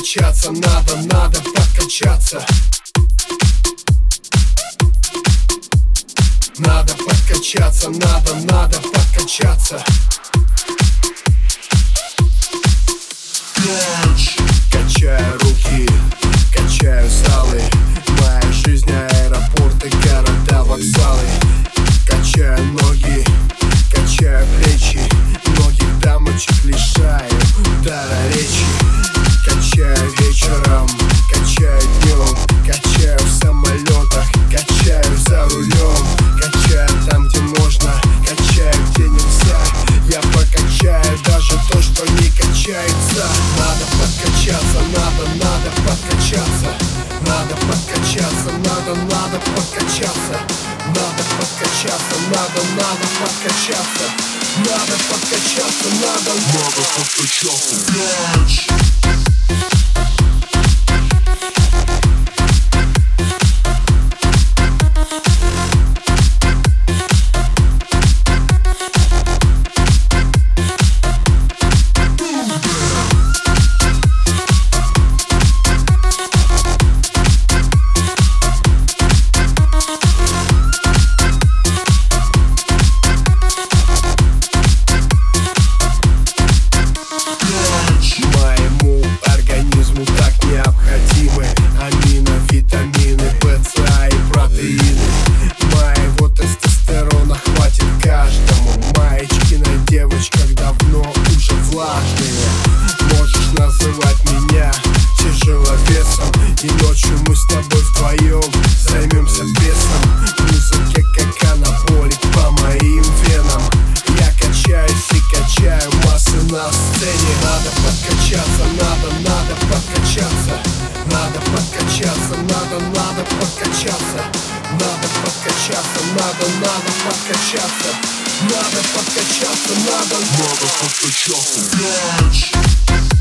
подкачаться, надо подкачаться. Надо подкачаться, надо подкачаться. Качаю руки, качаю залы. Моя жизнь аэропорты, города, вокзалы. Качаю ноги, качаю плечи. Многих дамочек лишаю дара речи. Качаю вечером, качаю днем. Качаю в самолетах, качаю за рулем. Качаю там, где можно, качаю, где нельзя. Я покачаю даже то, что не качается. Надо подкачаться, надо подкачаться. Надо подкачаться, надо подкачаться. Надо подкачаться, надо подкачаться. Надо подкачаться, надо подкачаться. Можешь называть меня тяжеловесом, и ночью мы с тобой вдвоем займемся бесом. Музыка как анаболик по моим венам. Я качаюсь и качаю массы на сцене. Надо подкачаться, надо подкачаться. Надо подкачаться, надо подкачаться. Надо подкачаться, надо подкачаться. Надо подкачаться, надо подкачаться.